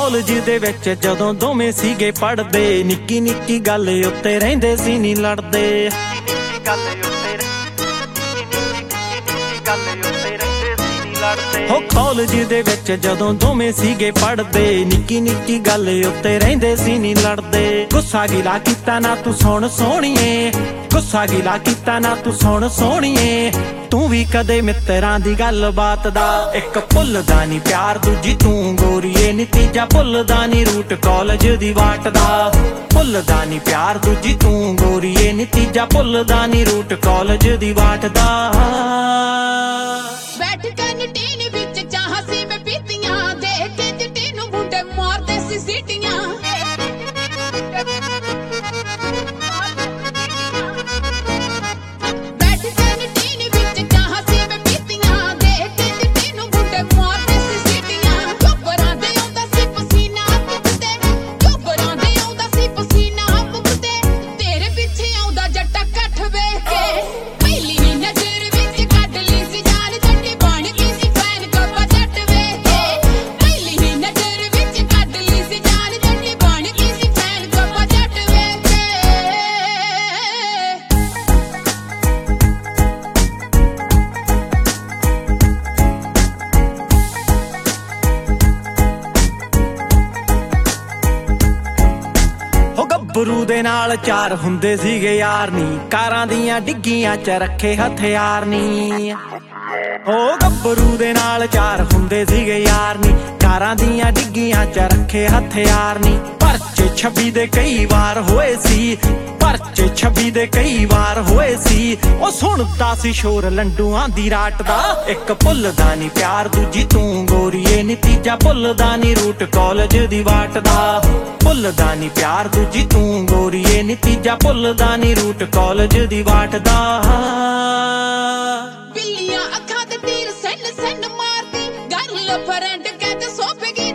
College ਦੇ ਵਿੱਚ ਜਦੋਂ ਦੋਵੇਂ ਸੀਗੇ ਪੜ੍ਹਦੇ, ਨਿੱਕੀ ਨਿੱਕੀ ਗੱਲ ਉੱਤੇ ਰਹਿੰਦੇ ਸੀ ਨੀ ਲੜਦੇ। ਹੋ ਕਾਲਜ ਦੇ ਵਿੱਚ ਜਦੋਂ ਦੋਵੇਂ ਸੀਗੇ ਪੜ੍ਹਦੇ, ਨਿੱਕੀ ਨਿੱਕੀ ਗੱਲ ਉੱਤੇ ਰਹਿੰਦੇ ਸੀ ਨੀ ਲੜਦੇ। ਗੁੱਸਾ ਗਿਲਾ ਕੀਤਾ ਨਾ ਤੂੰ ਸੁਣ ਸੋਹਣੀਏ, ਗੁੱਸਾ ਗਿਲਾ ਕੀਤਾ ਨਾ ਤੂੰ ਸੁਣ ਸੋਹਣੀਏ। ਤੂੰ ਵੀ ਕਦੇ ਮਿੱਤਰਾਂ ਦੀ ਗੱਲਬਾਤ ਦਾ ਇੱਕ ਭੁੱਲਦਾ ਨੀ ਪਿਆਰ, ਦੂਜੀ ਤੂੰ ਗੋਰੀਏ ਨਤੀਜਾ ਭੁੱਲਦਾ ਨੀ ਰੂਟ ਕਾਲਜ ਦੀ ਵਾਟ ਦਾ। ਭੁੱਲਦਾ ਨੀ ਪਿਆਰ ਦੂਜੀ ਤੂੰ ਗੋਰੀਏ ਨਤੀਜਾ ਭੁੱਲਦਾ ਨੀ ਰੂਟ ਕਾਲਜ ਦੀ ਵਾਟ ਦਾ। ਬੈਠ ਕੈਂਟੀਨ ਵਿੱਚ ਚਾਹ ਸੀ ਮੈਂ ਪੀਤੀਆਂ, ਦੇਖ ਕੇ ਚਿੱਟੀ ਨੂੰ ਮੁੰਡੇ ਮਾਰਦੇ ਸੀ ਸੀਟੀਆਂ। ਬੈਠ ਕੈਂਟੀਨ ਵਿੱਚ ਚਾਹ ਸੀ ਮੈਂ ਪੀਤੀਆਂ, ਦੇਖ ਕੇ ਚਿੱਟੀ ਨੂੰ ਮੁੰਡੇ ਮਾਰਦੇ ਸੀ ਸੀਟੀਆਂ। ਚੋਬਰਾਂ ਦੇ ਆਉਂਦਾ ਸੀ ਪਸੀਨਾ ਪੁੱਗਦੇ, ਚੋਬਰਾਂ ਦੇ ਆਉਂਦਾ ਸੀ ਪਸੀਨਾ ਪੁੱਗਦੇ। ਤੇਰੇ ਪਿੱਛੇ ਆਉਂਦਾ ਜੱਟਾ ਕੱਠ ਵੇਖ ਕੇ, ਪਹਿਲੀ ਨੀ ਨਜ਼ਰ ਵਿੱਚ ਕੱਢ ਲਈ ਸੀ ਜਾਨ, ਜੱਟੀ ਬਣ ਗਈ ਸੀ ਫੈਨ ਕੱਪਾ ਜੱਟ ਵੇਖ ਕੇ। ਪਹਿਲੀ ਨੀ ਨਜ਼ਰ ਵਿੱਚ ਕੱਢ ਲਈ ਸੀ ਜਾਨ, ਜੱਟੀ ਬਣ ਗਈ ਸੀ ਫੈਨ ਕੱਪਾ ਜੱਟ ਵੇਖ ਕੇ। ਹੋ ਗੱਭਰੂ ਦੇ ਨਾਲ ਚਾਰ ਹੁੰਦੇ ਸੀਗੇ ਯਾਰ ਨੀ, ਕਾਰਾਂ ਦੀਆਂ ਡਿੱਗੀਆਂ ਚ ਰੱਖੇ ਹਥਿਆਰ ਨੀ। ਹੋ ਗੱਭਰੂ ਦੇ ਨਾਲ ਚਾਰ ਹੁੰਦੇ ਸੀਗੇ ਯਾਰ ਨੀ, ਕਾਰਾਂ ਦੀਆਂ ਡਿੱਗੀਆਂ ਚ ਰੱਖੇ ਹਥਿਆਰ ਨੀ। ਪਰਚੇ 26 ਦੇ ਕਈ ਵਾਰ ਹੋਏ ਸੀ, ਪਰਚੇ 26 ਦੇ ਕਈ ਵਾਰ ਹੋਏ ਸੀ। ਉਹ ਸੁਣਦਾ ਸੀ ਸ਼ੋਰ ਲੰਡੂਆਂ ਦੀ ਰਾਟ ਦਾ, ਇੱਕ ਭੁੱਲਦਾ ਨੀ ਪਿਆਰ ਦੂਜੀ ਤੂੰ ਗੋਰੀਏ ਨਤੀਜਾ ਭੁੱਲਦਾ ਨੀ ਰੂਟ ਕਾਲਜ ਦੀ ਵਾਟ ਦਾ। ਭੁੱਲਦਾ ਨੀ ਪਿਆਰ ਦੂਜੀ ਤੂੰ ਗੋਰੀਏ ਨਤੀਜਾ ਭੁੱਲਦਾ ਨੀ ਰੂਟ ਕਾਲਜ ਦੀ ਵਾਟ ਦਾ। ਬਿੱਲੀਆਂ ਅੱਖਾਂ ਤੇ ਤੀਰ ਸਨ ਸਨ ਮਾਰਦੀ, ਗਰਲ ਫਰੈਂਡ ਕਹਿੰਦੇ ਸੋਪ ਗਈ